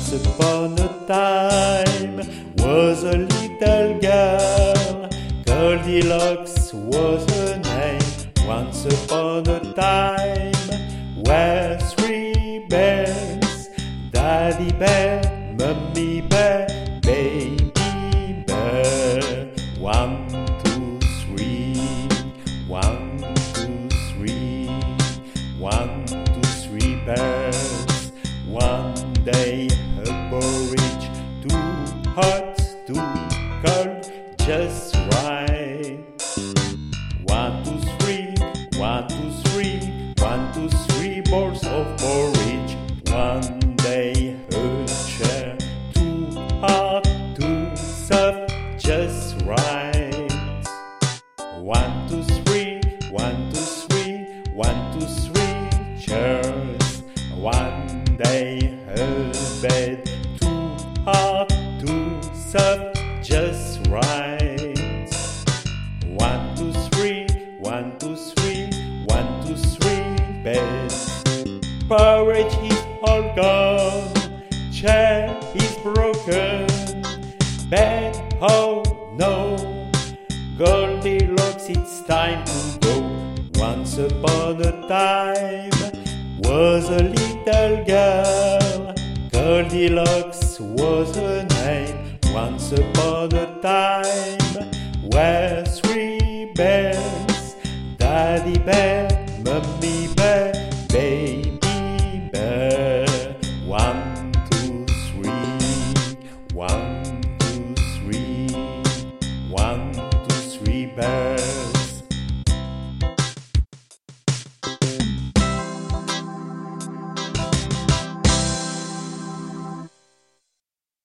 Once upon a time was a little girl, Goldilocks was her name. Once upon a time were three bears, Daddy Bear, Mummy Bear, Baby Bear. 1, 2, 3, 1, 2, 3, 1, 2, 3 bears. One day a porridge, too hot, too cold, just right. 1, 2, 3, 1, 2, 3, 1, 2, 3 bowls of porridge. One day a chair, too hard, too soft, just right. 1, 2, 3, 1, 2, 3, 1, 2, 3 chairs. One day a bed, too hard, too soft, just right. 1, 2, 3, 1, 2, 3, 1, 2, 3 beds. Porridge is all gone, chair is broken, bed, oh no. Goldilocks, it's time to go. Once upon a time was a little girl, Goldilocks was her name. Once upon a time were three bears, Daddy Bear, Mummy Bear,